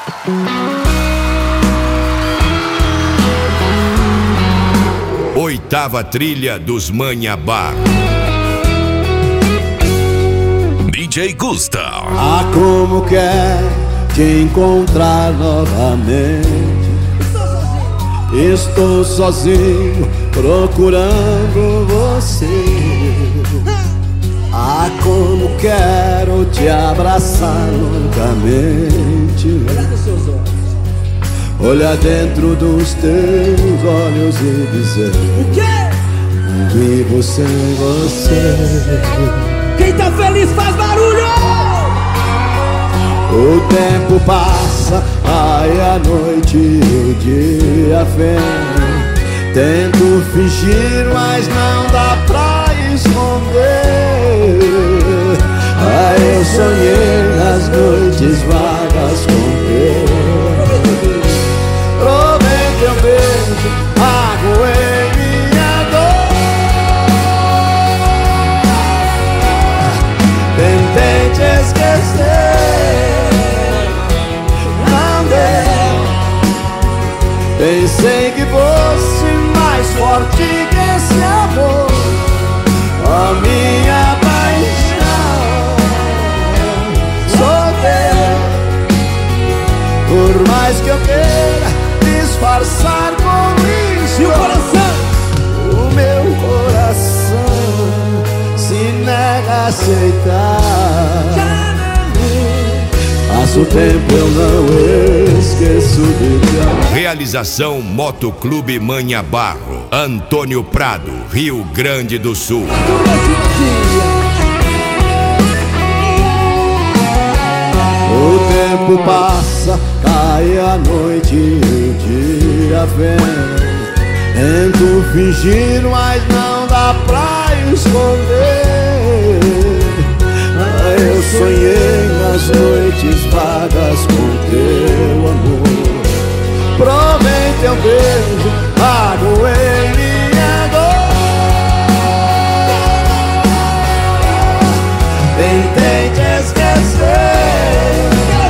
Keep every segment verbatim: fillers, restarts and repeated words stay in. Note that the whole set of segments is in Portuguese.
Oitava trilha dos Manha Bar. D J Gusta. Ah, como quer te encontrar novamente. Estou sozinho procurando você. Ah, como quero te abraçar loucamente. Olhar dentro dos teus olhos e dizer: o quê? Vivo sem você. Quem tá feliz faz barulho! O tempo passa, ai a noite e o dia vem. Tento fingir, mas não dá pra esconder. Ai, eu sonhei nas noites vagas com Deus. Provei teu beijo, magoei minha dor. Tentei te esquecer, não deu. Pensei que fosse mais forte que esse amor, a minha paixão. Sou teu, por mais que eu queira disfarçar com isso. E o coração? O meu coração se nega a aceitar. Passa o tempo, eu não esqueço de te amar. Realização Motoclube Manha Barro, Antônio Prado, Rio Grande do Sul. O tempo passa, cai a noite e o dia vem. Tento fingir, mas não dá pra esconder. Ah, eu sonhei nas noites vagas com teu amor. Provei teu beijo, magoei minha dor. Tentei te esquecer,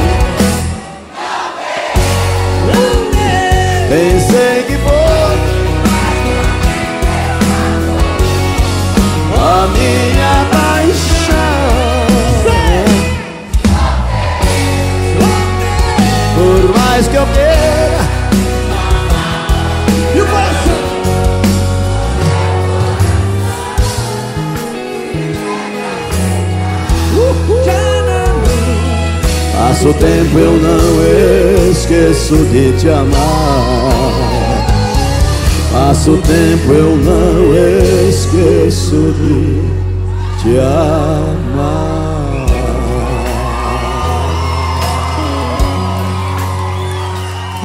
pensei que fosse a minha paixão. Por mais que eu queira. E o coração? Passa o tempo, eu não esqueço de te amar. Passa o tempo, eu não esqueço de te amar.